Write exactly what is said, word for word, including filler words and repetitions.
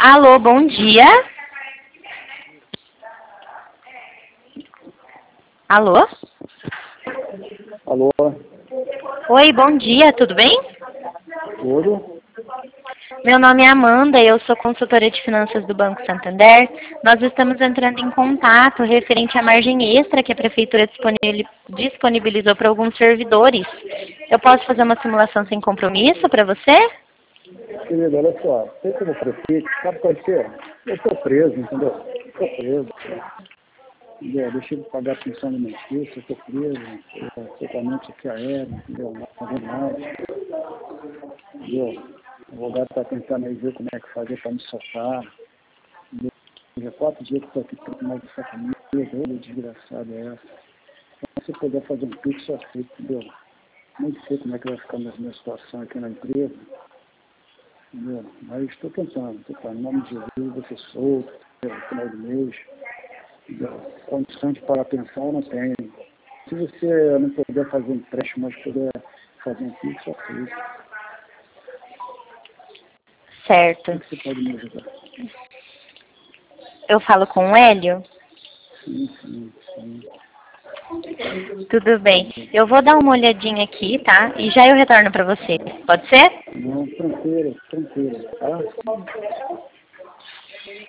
Alô, bom dia. Alô? Alô? Oi, bom dia, tudo bem? Tudo? Meu nome é Amanda, eu sou consultora de finanças do Banco Santander. Nós estamos entrando em contato referente à margem extra que a Prefeitura disponibil- disponibilizou para alguns servidores. Eu posso fazer uma simulação sem compromisso para você? Querido, olha só, sei como prefeito, sabe qual que é? Eu estou preso, entendeu? Estou preso. Entendeu? Deixei de pagar a pensão alimentícia, estou preso, estou com a mente aqui aérea, entendeu? Não fazendo nada. Entendeu? O advogado está tentando aí ver como é que fazer para me soltar. Entendeu? Já quatro dias que estou aqui preso mais essa camisa, olha desgraçada é essa. Se eu puder fazer um pix, só feito, entendeu? Nem sei como é que vai ficar a minha situação aqui na empresa. Entendeu? Mas estou tentando, estou tentando. Em nome de Jesus, vou ser solto, no final do mês. Entendeu? Condições de pagar a pensão eu não tenho. Se você não puder fazer um empréstimo, mas puder fazer um pix, só feito. Certo. O que você pode me ajudar? Eu falo com o Hélio? Sim, sim, sim. Tudo bem. Eu vou dar uma olhadinha aqui, tá? E já eu retorno para você. Pode ser? Não, tranquilo, tranquilo, tá?